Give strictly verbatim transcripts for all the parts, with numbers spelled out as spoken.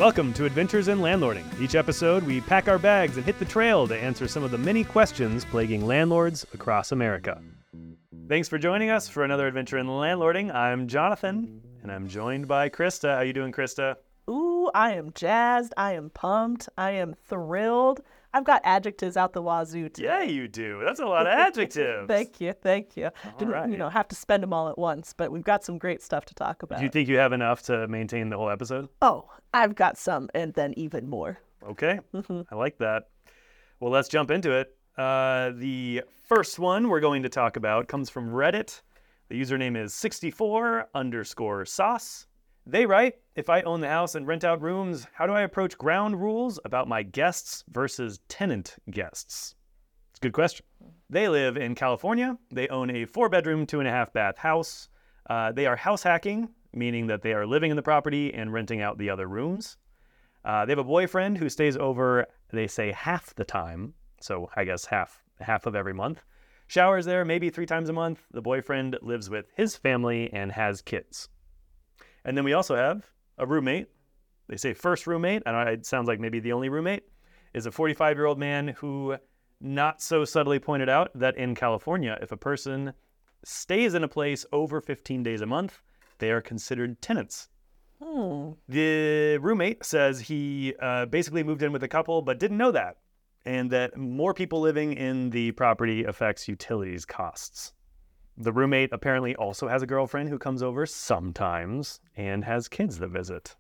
Welcome to Adventures in Landlording. Each episode, we pack our bags and hit the trail to answer some of the many questions plaguing landlords across America. Thanks for joining us for another Adventure in Landlording. I'm Jonathan, and I'm joined by Krista. How you doing, Krista? Ooh, I am jazzed. I am pumped. I am thrilled. I've got adjectives out the wazoo today. Yeah, you do. That's a lot of adjectives. Thank you. Thank you. All Didn't, right. you know, have to spend them all at once, but we've got some great stuff to talk about. Do you think you have enough to maintain the whole episode? Oh, I've got some, and then even more. Okay, I like that. Well, let's jump into it. Uh, the first one we're going to talk about comes from Reddit. The username is sixty-four underscore sauce. They write, if I own the house and rent out rooms, how do I approach ground rules about my guests versus tenant guests? It's a good question. They live in California. They own a four-bedroom, two-and-a-half-bath house. Uh, they are house hacking, meaning that they are living in the property and renting out the other rooms. Uh, they have a boyfriend who stays over, they say, half the time. So I guess half, half of every month. Showers there maybe three times a month. The boyfriend lives with his family and has kids. And then we also have a roommate. They say first roommate, and it sounds like maybe the only roommate, is a forty-five-year-old man who not so subtly pointed out that in California, if a person stays in a place over fifteen days a month, they are considered tenants. Hmm. The roommate says he uh, basically moved in with a couple, but didn't know that, and that more people living in the property affects utilities costs. The roommate apparently also has a girlfriend who comes over sometimes and has kids that visit.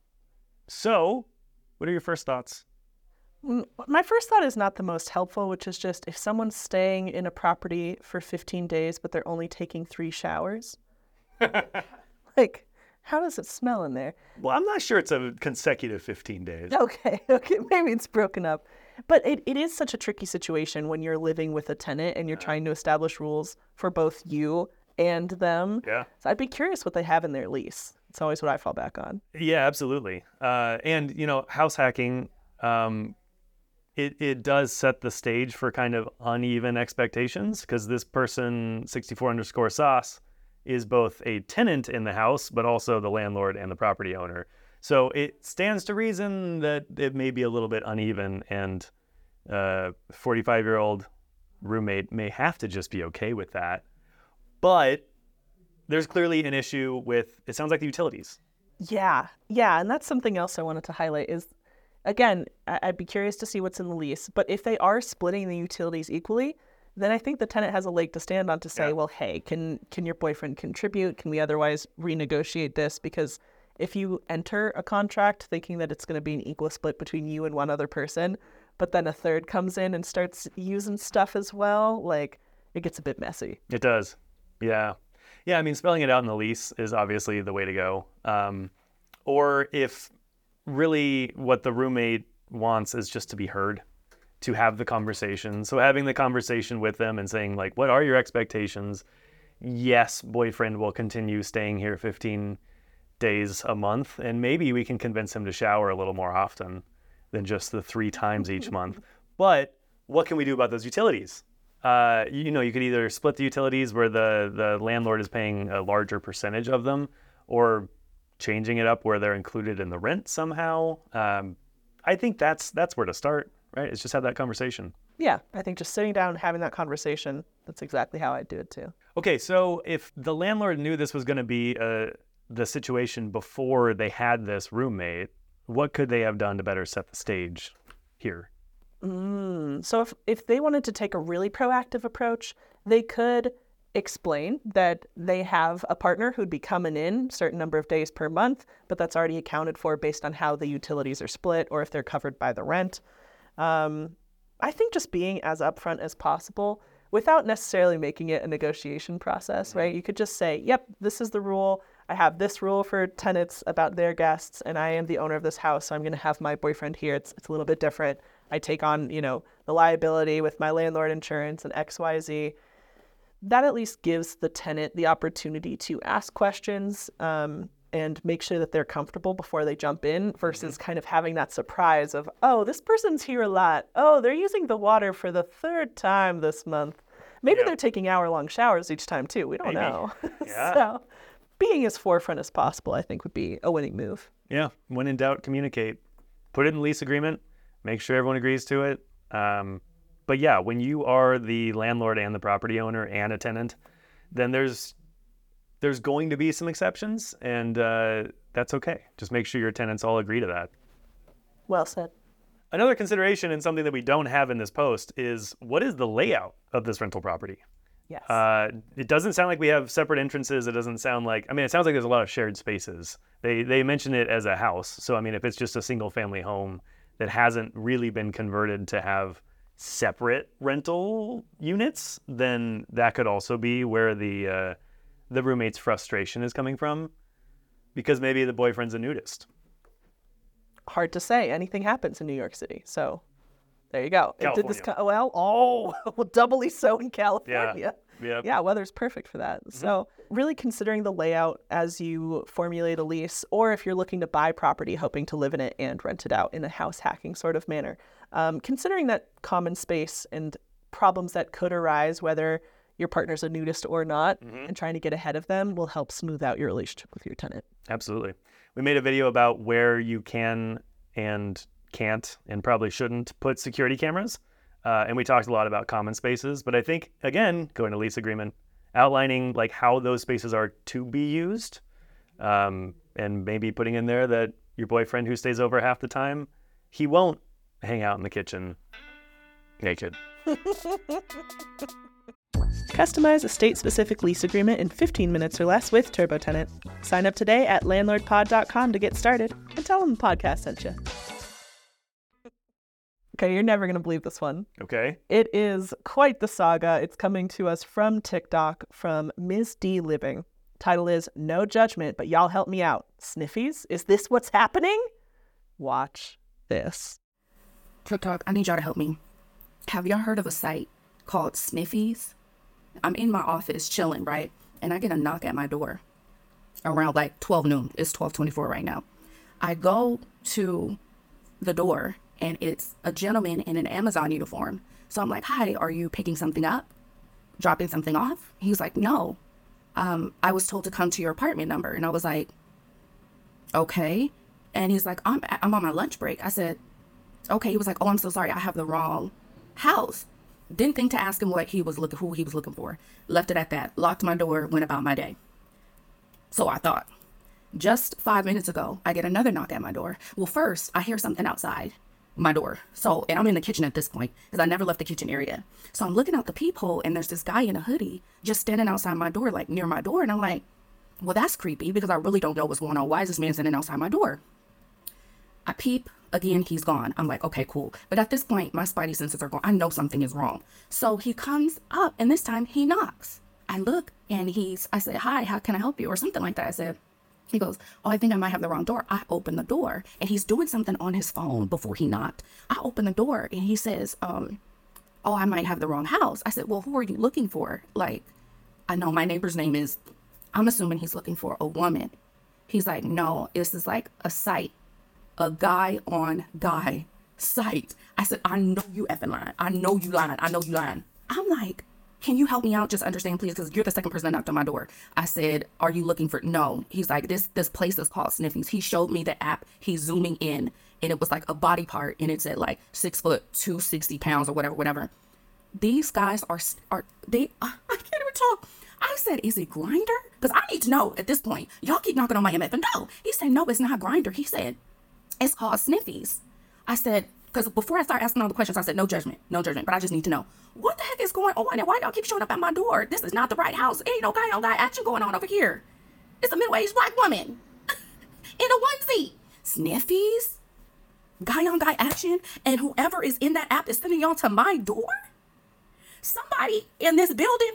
So, what are your first thoughts? My first thought is not the most helpful, which is just if someone's staying in a property for fifteen days, but they're only taking three showers. Like, how does it smell in there? Well, I'm not sure it's a consecutive fifteen days. Okay, okay, maybe it's broken up. But it, it is such a tricky situation when you're living with a tenant and you're trying to establish rules for both you and them. Yeah. So I'd be curious what they have in their lease. It's always what I fall back on. Yeah, absolutely. Uh, and, you know, house hacking, um, it, it does set the stage for kind of uneven expectations because this person, sixty-four underscore sauce, is both a tenant in the house, but also the landlord and the property owner. So it stands to reason that it may be a little bit uneven, and uh forty-five-year-old roommate may have to just be okay with that. But there's clearly an issue with, it sounds like, the utilities. Yeah, yeah, and that's something else I wanted to highlight is, again, I- I'd be curious to see what's in the lease, but if they are splitting the utilities equally, then I think the tenant has a leg to stand on to say, Yeah. well, hey, can can your boyfriend contribute? Can we otherwise renegotiate this? Because if you enter a contract thinking that it's going to be an equal split between you and one other person, but then a third comes in and starts using stuff as well, like, it gets a bit messy. It does. Yeah. Yeah, I mean, spelling it out in the lease is obviously the way to go. Um, or if really what the roommate wants is just to be heard, to have the conversation. So having the conversation with them and saying, like, what are your expectations? Yes, boyfriend will continue staying here fifteen days a month, and maybe we can convince him to shower a little more often than just the three times each month. But what can we do about those utilities? Uh, you know, you could either split the utilities where the, the landlord is paying a larger percentage of them, or changing it up where they're included in the rent somehow. Um, I think that's that's where to start, right? It's just have that conversation. Yeah, I think just sitting down and having that conversation, that's exactly how I'd do it too. Okay, so if the landlord knew this was going to be uh, the situation before they had this roommate, what could they have done to better set the stage here? Mm, so if, if they wanted to take a really proactive approach, they could explain that they have a partner who'd be coming in a certain number of days per month, but that's already accounted for based on how the utilities are split or if they're covered by the rent. Um, I think just being as upfront as possible without necessarily making it a negotiation process, right? You could just say, yep, this is the rule. I have this rule for tenants about their guests, and I am the owner of this house, so I'm going to have my boyfriend here. It's it's a little bit different. I take on, you know, the liability with my landlord insurance and X Y Z. That at least gives the tenant the opportunity to ask questions um, and make sure that they're comfortable before they jump in versus mm-hmm. kind of having that surprise of, oh, this person's here a lot. Oh, they're using the water for the third time this month. Maybe yeah. they're taking hour-long showers each time, too. We don't Maybe. know. Yeah. So being as forefront as possible, I think, would be a winning move. Yeah. When in doubt, communicate. Put it in the lease agreement. Make sure everyone agrees to it. Um, but yeah, when you are the landlord and the property owner and a tenant, then there's there's going to be some exceptions, and uh, that's okay. Just make sure your tenants all agree to that. Well said. Another consideration, and something that we don't have in this post, is what is the layout of this rental property? Yes. Uh, it doesn't sound like we have separate entrances. It doesn't sound like, I mean, it sounds like there's a lot of shared spaces. They they mention it as a house. So, I mean, if it's just a single family home that hasn't really been converted to have separate rental units, then that could also be where the uh, the roommate's frustration is coming from, because maybe the boyfriend's a nudist. Hard to say. Anything happens in New York City. So there you go. It did this California. co- well, oh, well, doubly so in California. Yep. Yeah, weather's perfect for that. So really considering the layout as you formulate a lease, or if you're looking to buy property, hoping to live in it and rent it out in a house hacking sort of manner. Um, considering that common space and problems that could arise, whether your partner's a nudist or not, and trying to get ahead of them will help smooth out your relationship with your tenant. Absolutely. We made a video about where you can and can't and probably shouldn't put security cameras. Uh, and we talked a lot about common spaces. But I think, again, going to lease agreement, outlining like how those spaces are to be used, um, and maybe putting in there that your boyfriend who stays over half the time, he won't hang out in the kitchen naked. Customize a state-specific lease agreement in fifteen minutes or less with TurboTenant. Sign up today at landlord pod dot com to get started and tell them the podcast sent you. Okay, you're never going to believe this one. Okay. It is quite the saga. It's coming to us from TikTok from Miz D Living. Title is No Judgment, but y'all help me out. Sniffies? Is this what's happening? Watch this. TikTok, I need y'all to help me. Have y'all heard of a site called Sniffies? I'm in my office chilling, right? And I get a knock at my door around like twelve noon. It's twelve twenty-four right now. I go to the door and it's a gentleman in an Amazon uniform. So I'm like, hi, are you picking something up? Dropping something off? He's like, no. Um, I was told to come to your apartment number. And I was like, okay. And he's like, I'm, I'm on my lunch break. I said, okay. He was like, oh, I'm so sorry. I have the wrong house. Didn't think to ask him what he was looking, who he was looking for. Left it at that. Locked my door, went about my day. So I thought, just five minutes ago, I get another knock at my door. Well, first, I hear something outside my door. So, and I'm in the kitchen at this point because I never left the kitchen area. So I'm looking out the peephole and there's this guy in a hoodie just standing outside my door, like near my door. And I'm like, well, that's creepy because I really don't know what's going on. Why is this man standing outside my door? I peep. Again, he's gone. I'm like, okay, cool. But at this point, my spidey senses are going, I know something is wrong. So he comes up and this time he knocks. I look and he's, I said, hi, how can I help you? Or something like that. I said, he goes, oh, I think I might have the wrong door. I open the door and he's doing something on his phone before he knocked. I open the door and he says, um, oh, I might have the wrong house. I said, well, who are you looking for? Like, I know my neighbor's name is, I'm assuming he's looking for a woman. He's like, no, this is like a site. A guy on guy site. I said, I know you effing lying. I know you lying. I know you lying. I'm like, can you help me out? Just understand, please, because you're the second person that knocked on my door. I said, are you looking for? No. He's like, this this place is called Sniffies. He showed me the app. He's zooming in, and it was like a body part, and it said like six foot, two hundred sixty pounds or whatever, whatever. These guys are are they? I can't even talk. I said, is it Grindr? Because I need to know at this point. Y'all keep knocking on my M F, and no. He said, no, it's not Grindr. He said, it's called Sniffies. I said, because before I start asking all the questions, I said, no judgment, no judgment, but I just need to know, what the heck is going on and why y'all keep showing up at my door? This is not the right house. Ain't no guy on guy action going on over here. It's a middle-aged black woman in a onesie. Sniffies? Guy on guy action? And whoever is in that app is sending y'all to my door? Somebody in this building?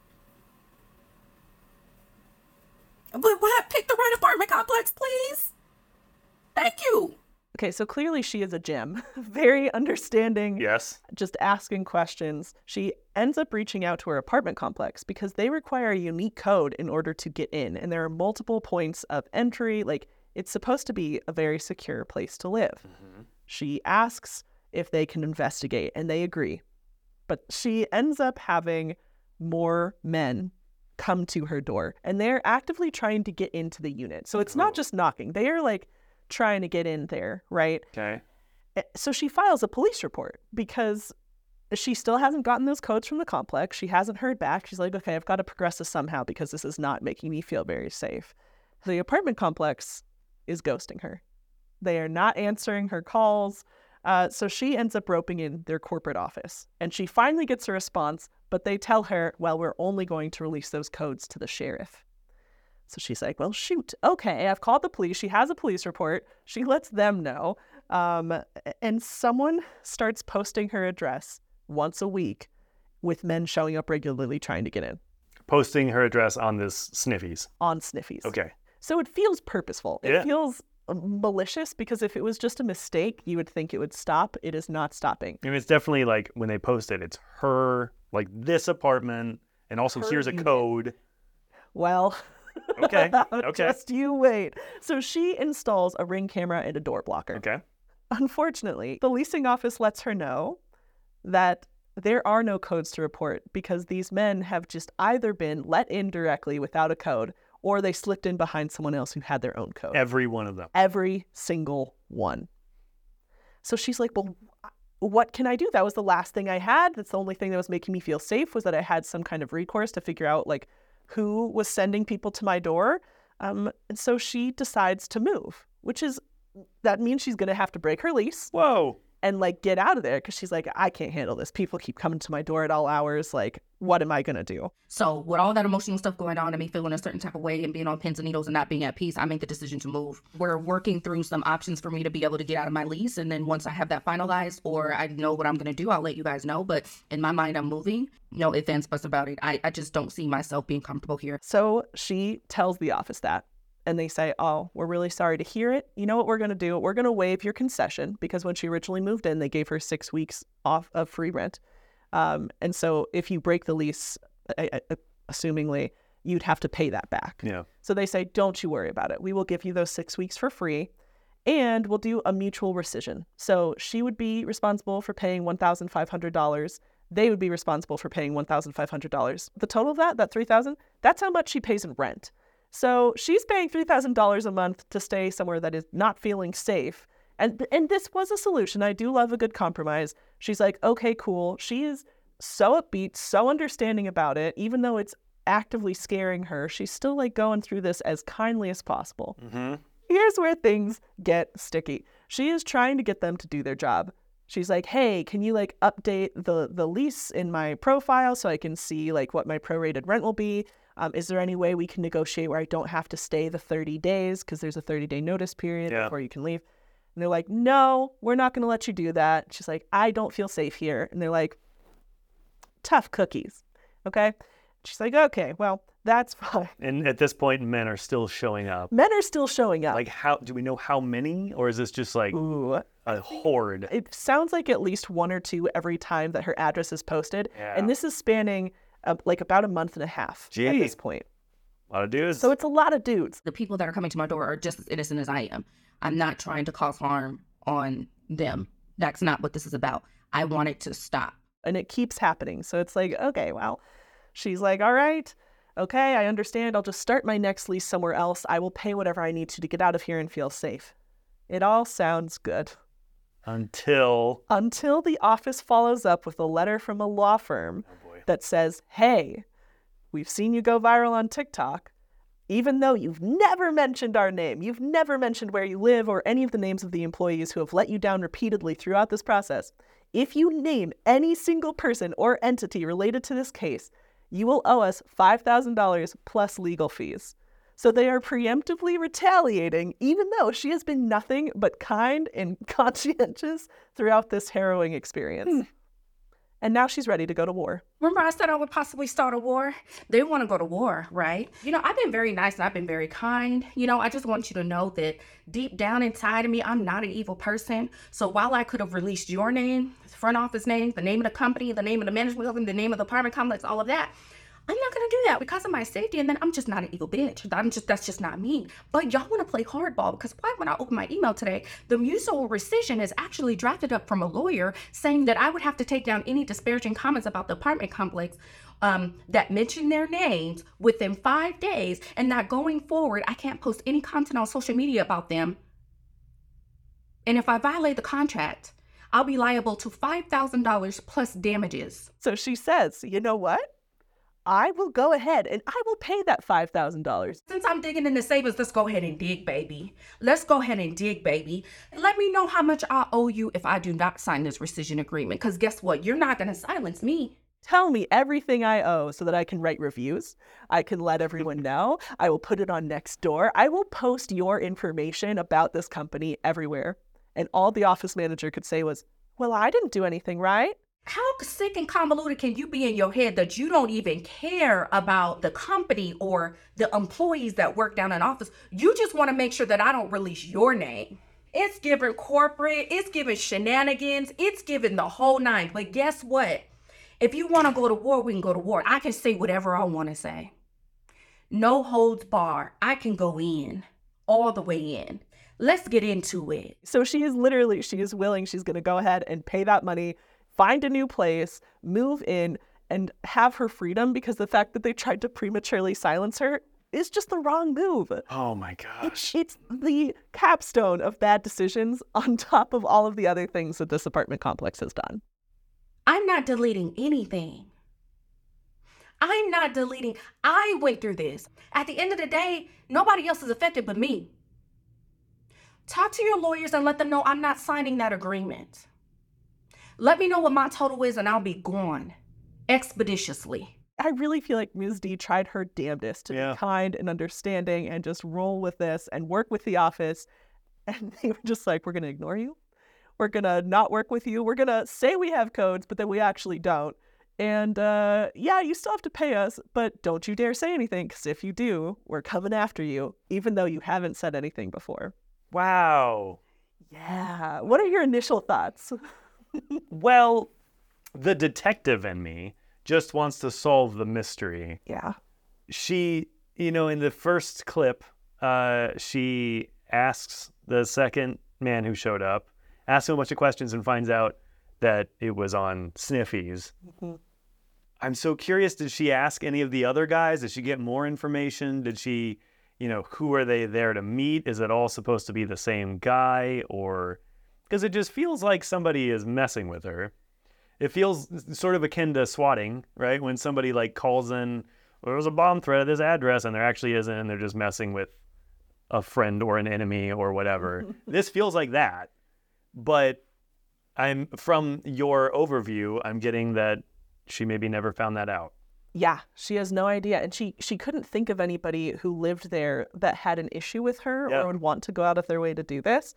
But what? Pick the right apartment complex, please. Thank you. Okay, so clearly she is a gem. Very understanding. Yes. Just asking questions. She ends up reaching out to her apartment complex because they require a unique code in order to get in. And there are multiple points of entry. Like, it's supposed to be a very secure place to live. Mm-hmm. She asks if they can investigate, and they agree. But she ends up having more men come to her door, and they're actively trying to get into the unit. So it's not just knocking. They are like trying to get in there, right? Okay. So she files a police report because she still hasn't gotten those codes from the complex. She hasn't heard back. She's like, okay, I've got to progress this somehow because this is not making me feel very safe. The apartment complex is ghosting her. They are not answering her calls. Uh, so she ends up roping in their corporate office. And she finally gets a response, but they tell her, well, we're only going to release those codes to the sheriff. So she's like, well, shoot. Okay, I've called the police. She has a police report. She lets them know. Um, and someone starts posting her address once a week with men showing up regularly trying to get in. Posting her address on this Sniffies. On Sniffies. Okay. So it feels purposeful. It Yeah. feels malicious because if it was just a mistake, you would think it would stop. It is not stopping. I mean, it's definitely like when they post it, it's her, like this apartment, and also Her here's a unit. code. Well, Okay. Okay. just you wait. So she installs a Ring camera and a door blocker. Okay. Unfortunately, the leasing office lets her know that there are no codes to report because these men have just either been let in directly without a code or they slipped in behind someone else who had their own code. Every one of them. Every single one. So she's like, well, what can I do? That was the last thing I had. That's the only thing that was making me feel safe was that I had some kind of recourse to figure out like who was sending people to my door. Um, and so she decides to move, which is, that means she's going to have to break her lease Whoa. and like get out of there because she's like, I can't handle this. People keep coming to my door at all hours. Like, what am I going to do? So with all that emotional stuff going on and me feeling a certain type of way and being on pins and needles and not being at peace, I make the decision to move. We're working through some options for me to be able to get out of my lease. And then once I have that finalized or I know what I'm going to do, I'll let you guys know. But in my mind, I'm moving. No ifs, ands, buts about it. I, I just don't see myself being comfortable here. So she tells the office that. And they say, oh, we're really sorry to hear it. You know what we're going to do? We're going to waive your concession because when she originally moved in, they gave her six weeks off of free rent. Um, and so if you break the lease, I, I, assumingly, you'd have to pay that back. Yeah. So they say, don't you worry about it. We will give you those six weeks for free and we'll do a mutual rescission. So she would be responsible for paying one thousand five hundred dollars. They would be responsible for paying one thousand five hundred dollars. The total of that, that three thousand dollars, that's how much she pays in rent. So she's paying three thousand dollars a month to stay somewhere that is not feeling safe. And and this was a solution. I do love a good compromise. She's like, okay, cool. She is so upbeat, so understanding about it, even though it's actively scaring her. She's still like going through this as kindly as possible. Mm-hmm. Here's where things get sticky. She is trying to get them to do their job. She's like, hey, can you like update the, the lease in my profile so I can see like what my prorated rent will be? Um, is there any way we can negotiate where I don't have to stay the thirty days because there's a thirty day notice period Yeah. before you can leave? And they're like, no, we're not going to let you do that. She's like, I don't feel safe here. And they're like, tough cookies. Okay. She's like, okay, well, that's fine. And at this point, men are still showing up. Men are still showing up. Like, how do we know how many, or is this just like Ooh. a horde? It sounds like at least one or two every time that her address is posted. Yeah. And this is spanning uh, like about a month and a half at Gee. this point. A lot of dudes. So it's a lot of dudes. The people that are coming to my door are just as innocent as I am. I'm not trying to cause harm on them. That's not what this is about. I want it to stop. And it keeps happening. So it's like, okay, well, she's like, all right, okay, I understand. I'll just start my next lease somewhere else. I will pay whatever I need to to get out of here and feel safe. It all sounds good. Until. Until the office follows up with a letter from a law firm Oh boy. that says, hey, we've seen you go viral on TikTok. Even though you've never mentioned our name, you've never mentioned where you live or any of the names of the employees who have let you down repeatedly throughout this process, if you name any single person or entity related to this case, you will owe us five thousand dollars plus legal fees. So they are preemptively retaliating, even though she has been nothing but kind and conscientious throughout this harrowing experience. Hmm. And now she's ready to go to war. Remember I said I would possibly start a war? They want to go to war, right? You know, I've been very nice and I've been very kind. You know, I just want you to know that deep down inside of me, I'm not an evil person. So while I could have released your name, front office name, the name of the company, the name of the management building, the name of the apartment complex, all of that, I'm not going to do that because of my safety. And then I'm just not an evil bitch. I'm just, that's just not me. But y'all want to play hardball because why, when I opened my email today, the mutual rescission is actually drafted up from a lawyer saying that I would have to take down any disparaging comments about the apartment complex um, that mention their names within five days, and that going forward, I can't post any content on social media about them. And if I violate the contract, I'll be liable to five thousand dollars plus damages. So she says, you know what? I will go ahead and I will pay that five thousand dollars. Since I'm digging in the savings, let's go ahead and dig, baby. Let's go ahead and dig, baby. And let me know how much I owe you if I do not sign this rescission agreement. Because guess what? You're not going to silence me. Tell me everything I owe so that I can write reviews. I can let everyone know. I will put it on Nextdoor. I will post your information about this company everywhere. And all the office manager could say was, well, I didn't do anything, right? How sick and convoluted can you be in your head that you don't even care about the company or the employees that work down in office? You just want to make sure that I don't release your name. It's given corporate, it's given shenanigans, it's given the whole nine. But guess what? If you want to go to war, we can go to war. I can say whatever I want to say. No holds barred. I can go in, all the way in. Let's get into it. So she is literally, she is willing, she's going to go ahead and pay that money, find a new place, move in, and have her freedom, because the fact that they tried to prematurely silence her is just the wrong move. Oh my gosh. It's the capstone of bad decisions on top of all of the other things that this apartment complex has done. I'm not deleting anything. I'm not deleting. I went through this. At the end of the day, nobody else is affected but me. Talk to your lawyers and let them know I'm not signing that agreement. Let me know what my total is and I'll be gone expeditiously. I really feel like Miz D tried her damnedest to Yeah. be kind and understanding and just roll with this and work with the office. And they were just like, we're going to ignore you. We're going to not work with you. We're going to say we have codes, but then we actually don't. And uh, yeah, you still have to pay us, but don't you dare say anything, because if you do, we're coming after you, even though you haven't said anything before. Wow. Yeah. What are your initial thoughts? Well, the detective in me just wants to solve the mystery. Yeah. She, you know, in the first clip, uh, she asks the second man who showed up, asks him a bunch of questions and finds out that it was on Sniffies. Mm-hmm. I'm so curious, did she ask any of the other guys? Did she get more information? Did she, you know, who are they there to meet? Is it all supposed to be the same guy? Or, because it just feels like somebody is messing with her. It feels sort of akin to swatting, right? When somebody like calls in, well, there's a bomb threat at this address, and there actually isn't, and they're just messing with a friend or an enemy or whatever. This feels like that. But I'm from your overview, I'm getting that she maybe never found that out. Yeah, she has no idea. And she, she couldn't think of anybody who lived there that had an issue with her Yeah. or would want to go out of their way to do this.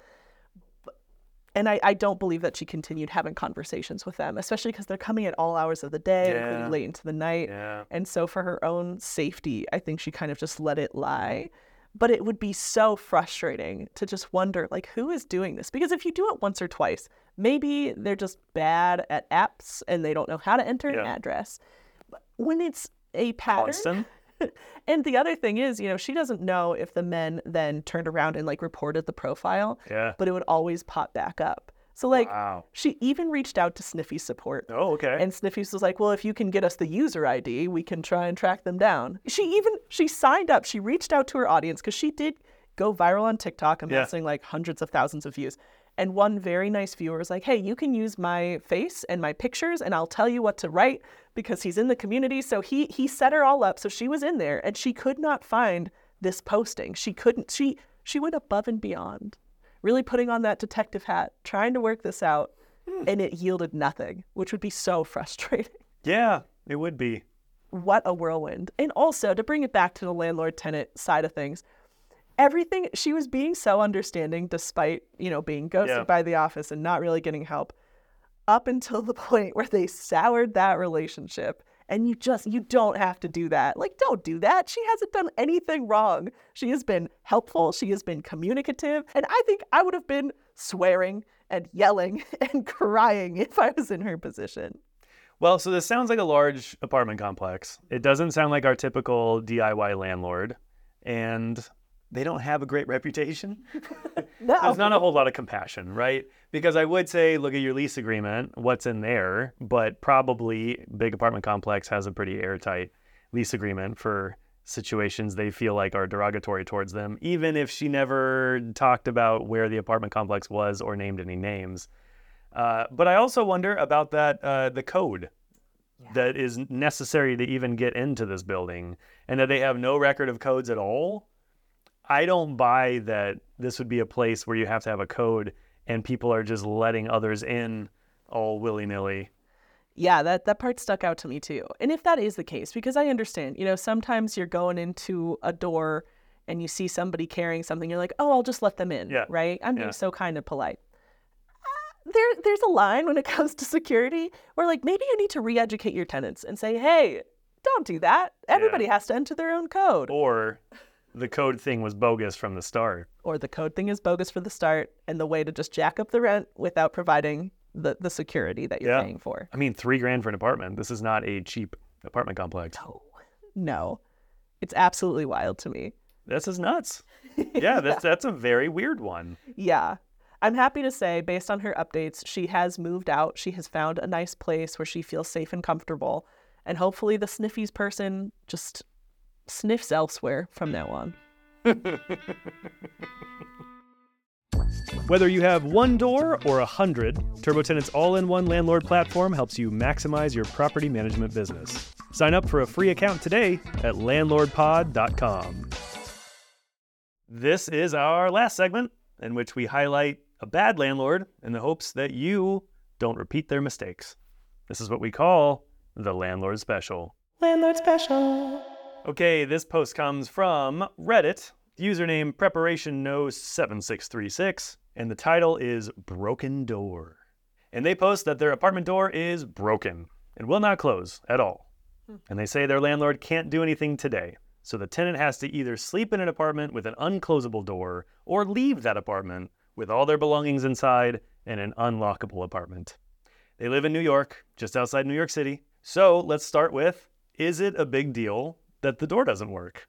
And I, I don't believe that she continued having conversations with them, especially because they're coming at all hours of the day, Yeah. including late into the night. Yeah. And so for her own safety, I think she kind of just let it lie. But it would be so frustrating to just wonder, like, who is doing this? Because if you do it once or twice, maybe they're just bad at apps and they don't know how to enter an Yeah. address. But when it's a pattern, Constant. and the other thing is, you know, she doesn't know if the men then turned around and like reported the profile, Yeah. but it would always pop back up. So like Wow. she even reached out to Sniffy's support. Oh, okay. And Sniffy's was like, well, if you can get us the user I D, we can try and track them down. She even, she signed up. She reached out to her audience because she did go viral on TikTok, amassing like hundreds of thousands of views. And one very nice viewer was like, hey, you can use my face and my pictures and I'll tell you what to write, because he's in the community. So he he set her all up. So she was in there and she could not find this posting. She couldn't, she she went above and beyond, really putting on that detective hat, trying to work this out, and it yielded nothing, which would be so frustrating. Yeah, it would be. What a whirlwind. And also, to bring it back to the landlord-tenant side of things, everything, she was being so understanding despite, you know, being ghosted Yeah. by the office and not really getting help, up until the point where they soured that relationship. And you just, you don't have to do that. Like, don't do that. She hasn't done anything wrong. She has been helpful. She has been communicative. And I think I would have been swearing and yelling and crying if I was in her position. Well, so this sounds like a large apartment complex. It doesn't sound like our typical D I Y landlord. And they don't have a great reputation. No. There's not a whole lot of compassion, right? Because I would say, look at your lease agreement, what's in there, but probably big apartment complex has a pretty airtight lease agreement for situations they feel like are derogatory towards them, even if she never talked about where the apartment complex was or named any names. Uh, but I also wonder about that, uh, the code yeah. that is necessary to even get into this building, and that they have no record of codes at all. I don't buy that this would be a place where you have to have a code and people are just letting others in all willy-nilly. Yeah, that, that part stuck out to me too. And if that is the case, because I understand, you know, sometimes you're going into a door and you see somebody carrying something, you're like, oh, I'll just let them in, yeah. right? I'm yeah. being so kind of polite. Uh, there, there's a line when it comes to security where, like, maybe you need to re-educate your tenants and say, hey, don't do that. Everybody yeah. has to enter their own code. Or the code thing was bogus from the start. Or the code thing is bogus for the start, and the way to just jack up the rent without providing the, the security that you're yeah. paying for. I mean, three grand for an apartment. This is not a cheap apartment complex. No, no. It's absolutely wild to me. This is nuts. Yeah, that's, that's a very weird one. Yeah. I'm happy to say, based on her updates, she has moved out. She has found a nice place where she feels safe and comfortable. And hopefully the Sniffies person just sniffs elsewhere from now on. Whether you have one door or a hundred, TurboTenant's all-in-one landlord platform helps you maximize your property management business. Sign up for a free account today at landlord pod dot com. This is our last segment, in which we highlight a bad landlord in the hopes that you don't repeat their mistakes. This is what we call the Landlord Special. Landlord Special. Okay, this post comes from Reddit. Username Preparation Knows seven six three six, and the title is Broken Door. And they post that their apartment door is broken and will not close at all. Hmm. And they say their landlord can't do anything today, so the tenant has to either sleep in an apartment with an unclosable door or leave that apartment with all their belongings inside in an unlockable apartment. They live in New York, just outside New York City. So let's start with, is it a big deal that the door doesn't work?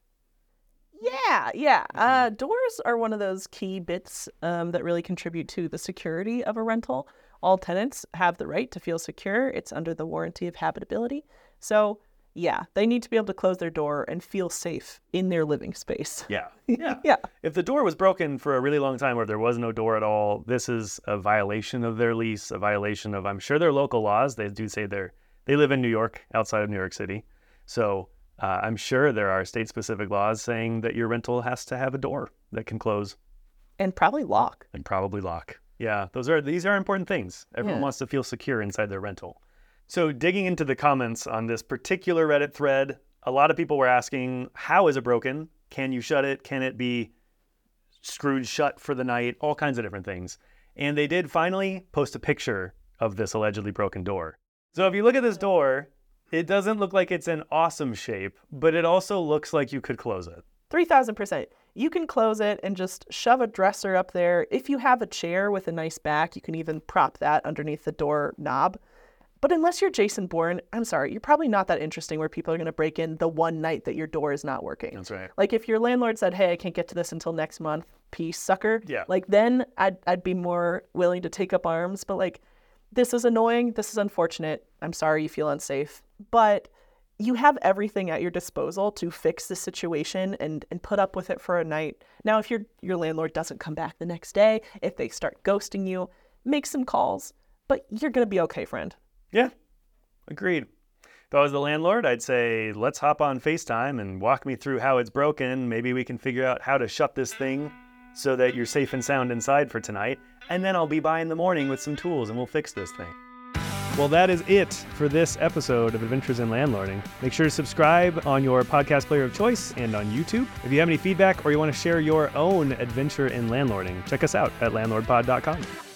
Yeah, yeah. Uh, doors are one of those key bits um, that really contribute to the security of a rental. All tenants have the right to feel secure. It's under the warranty of habitability. So, yeah, they need to be able to close their door and feel safe in their living space. Yeah, yeah. yeah. If the door was broken for a really long time or there was no door at all, this is a violation of their lease, a violation of, I'm sure, their local laws. They do say they're, they live in New York, outside of New York City. So Uh, I'm sure there are state-specific laws saying that your rental has to have a door that can close. And probably lock. And probably lock. Yeah, those are these are important things. Everyone yeah. wants to feel secure inside their rental. So digging into the comments on this particular Reddit thread, a lot of people were asking, how is it broken? Can you shut it? Can it be screwed shut for the night? All kinds of different things. And they did finally post a picture of this allegedly broken door. So if you look at this door, it doesn't look like it's in awesome shape, but it also looks like you could close it. three thousand percent. You can close it and just shove a dresser up there. If you have a chair with a nice back, you can even prop that underneath the door knob. But unless you're Jason Bourne, I'm sorry, you're probably not that interesting where people are going to break in the one night that your door is not working. That's right. Like if your landlord said, hey, I can't get to this until next month, peace, sucker. Yeah. Like then I'd, I'd be more willing to take up arms. But like, this is annoying. This is unfortunate. I'm sorry you feel unsafe. But you have everything at your disposal to fix the situation and, and put up with it for a night. Now, if your your landlord doesn't come back the next day, if they start ghosting you, make some calls. But you're going to be okay, friend. Yeah, agreed. If I was the landlord, I'd say, let's hop on FaceTime and walk me through how it's broken. Maybe we can figure out how to shut this thing so that you're safe and sound inside for tonight. And then I'll be by in the morning with some tools and we'll fix this thing. Well, that is it for this episode of Adventures in Landlording. Make sure to subscribe on your podcast player of choice and on YouTube. If you have any feedback or you want to share your own adventure in landlording, check us out at landlord pod dot com.